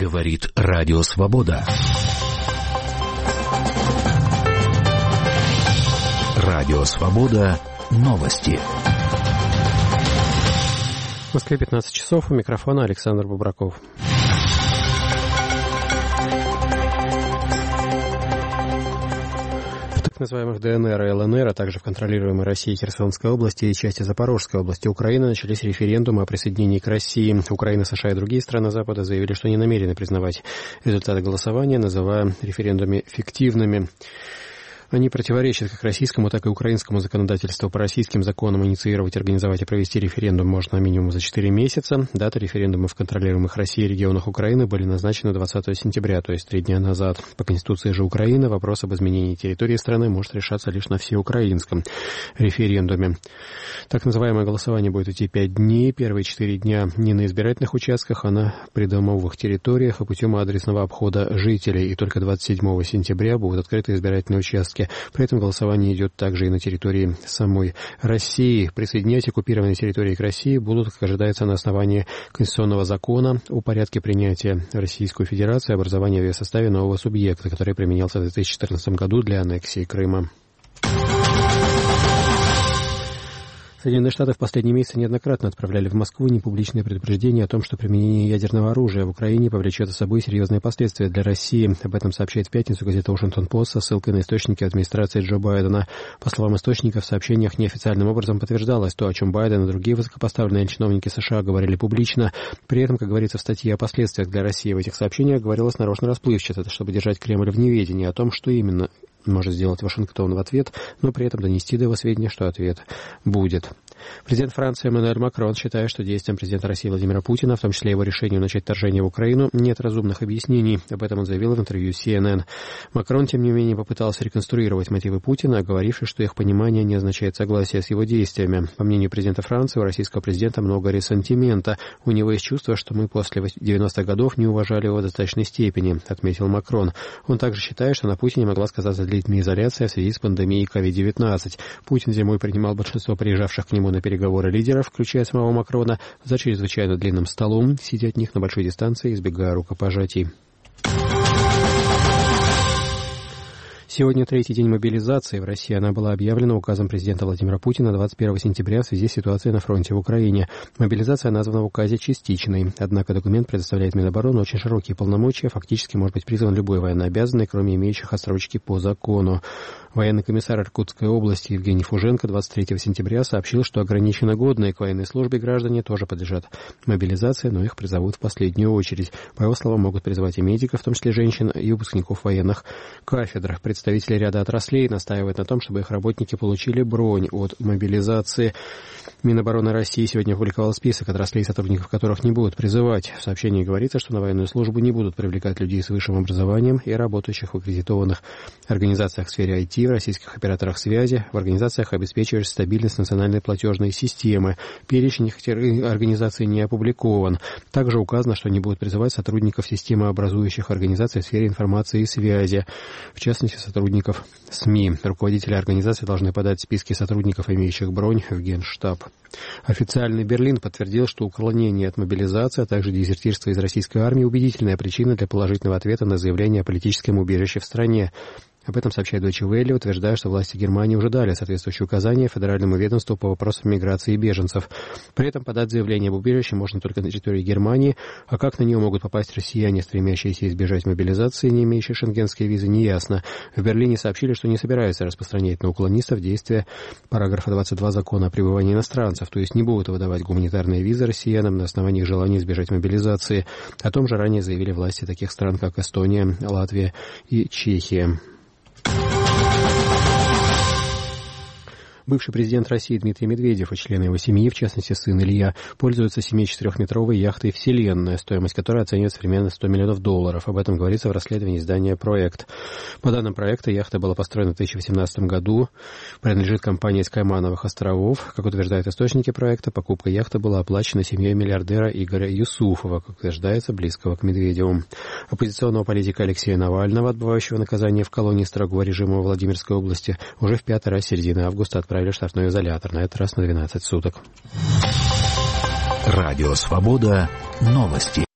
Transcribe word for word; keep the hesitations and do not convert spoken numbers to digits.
Говорит Радио Свобода. Радио Свобода. Новости. В Москве пятнадцать часов. У микрофона Александр Бубраков. В так называемых ДНР и ЛНР, а также в контролируемой Россией Херсонской области и части Запорожской области Украины начались референдумы о присоединении к России. Украина, США и другие страны Запада заявили, что не намерены признавать результаты голосования, называя референдумы фиктивными. Они противоречат как российскому, так и украинскому законодательству. По российским законам инициировать, организовать и провести референдум можно минимум за четыре месяца. Дата референдума в контролируемых Россией регионах Украины были назначены двадцатого сентября, то есть три дня назад. По Конституции же Украины вопрос об изменении территории страны может решаться лишь на всеукраинском референдуме. Так называемое голосование будет идти пять дней. Первые четыре дня не на избирательных участках, а на придомовых территориях и путем адресного обхода жителей. И только двадцать седьмого сентября будут открыты избирательные участки. При этом голосование идет также и на территории самой России. Присоединять оккупированные территории к России будут, как ожидается, на основании Конституционного закона о порядке принятия Российской Федерации и образования в ее составе нового субъекта, который применялся в две тысячи четырнадцатом году для аннексии Крыма. Соединенные Штаты в последние месяцы неоднократно отправляли в Москву непубличные предупреждения о том, что применение ядерного оружия в Украине повлечет за собой серьезные последствия для России. Об этом сообщает в пятницу газета «Вашингтон Пост» со ссылкой на источники администрации Джо Байдена. По словам источников, в сообщениях неофициальным образом подтверждалось то, о чем Байден и другие высокопоставленные чиновники США говорили публично. При этом, как говорится в статье о последствиях для России, в этих сообщениях говорилось нарочно расплывчато, чтобы держать Кремль в неведении о том, что именно может сделать Вашингтон в ответ, но при этом донести до его сведения, что ответ будет. Президент Франции Эммануэль Макрон считает, что действиям президента России Владимира Путина, в том числе его решению начать вторжение в Украину, нет разумных объяснений. Об этом он заявил в интервью си эн эн. Макрон, тем не менее, попытался реконструировать мотивы Путина, оговорившись, что их понимание не означает согласие с его действиями. По мнению президента Франции, у российского президента много ресентимента. У него есть чувство, что мы после девяностых годов не уважали его в достаточной степени, отметил Макрон. Он также считает, что на Путине могла сказаться длительная изоляция в связи с пандемией ковид девятнадцать. Путин зимой принимал большинство приезжавших к нему на переговоры лидеров, включая самого Макрона, за чрезвычайно длинным столом, сидя от них на большой дистанции, избегая рукопожатий. Сегодня третий день мобилизации. В России она была объявлена указом президента Владимира Путина двадцать первого сентября в связи с ситуацией на фронте в Украине. Мобилизация названа в указе частичной. Однако документ предоставляет Минобороны очень широкие полномочия. Фактически может быть призван любой военнообязанный, кроме имеющих отсрочки по закону. Военный комиссар Иркутской области Евгений Фуженко двадцать третьего сентября сообщил, что ограниченно годные к военной службе граждане тоже подлежат мобилизации, но их призовут в последнюю очередь. По его словам, могут призывать и медиков, в том числе женщин, и выпускников военных кафедр. Представители ряда отраслей настаивают на том, чтобы их работники получили бронь от мобилизации. Минобороны России сегодня опубликовал список отраслей, сотрудников которых не будут призывать. В сообщении говорится, что на военную службу не будут привлекать людей с высшим образованием и работающих в аккредитованных организациях в сфере ай ти, в российских операторах связи, в организациях, обеспечивающих стабильность национальной платежной системы. Перечень этих организаций не опубликован. Также указано, что не будут призывать сотрудников системообразующих организаций в сфере информации и связи, в частности, сотрудников СМИ. Руководители организации должны подать списки сотрудников, имеющих бронь, в Генштаб. Официальный Берлин подтвердил, что уклонение от мобилизации, а также дезертирство из российской армии – убедительная причина для положительного ответа на заявление о политическом убежище в стране. Об этом сообщает Deutsche Welle, утверждая, что власти Германии уже дали соответствующие указания Федеральному ведомству по вопросам миграции и беженцев. При этом подать заявление об убежище можно только на территории Германии, а как на нее могут попасть россияне, стремящиеся избежать мобилизации, не имеющие шенгенской визы, неясно. В Берлине сообщили, что не собираются распространять на уклонистов действия параграфа двадцать два закона о пребывании иностранцев, то есть не будут выдавать гуманитарные визы россиянам на основании их желания избежать мобилизации. О том же ранее заявили власти таких стран, как Эстония, Латвия и Чехия. Бывший президент России Дмитрий Медведев и члены его семьи, в частности сын Илья, пользуются семидесятичетырёхметровой яхтой «Вселенная», стоимость которой оценивается примерно сто миллионов долларов. Об этом говорится в расследовании издания «Проект». По данным проекта, яхта была построена в две тысячи восемнадцатом году, принадлежит компании из Каймановых островов. Как утверждают источники проекта, покупка яхты была оплачена семьей миллиардера Игоря Юсуфова, как утверждается, близкого к Медведеву. Оппозиционного политика Алексея Навального, отбывающего наказание в колонии строгого режима в Владимирской области, уже в пятый раз с середины августа отправили в штрафной изолятор, на этот раз на двенадцать суток. Радио Свобода. Новости.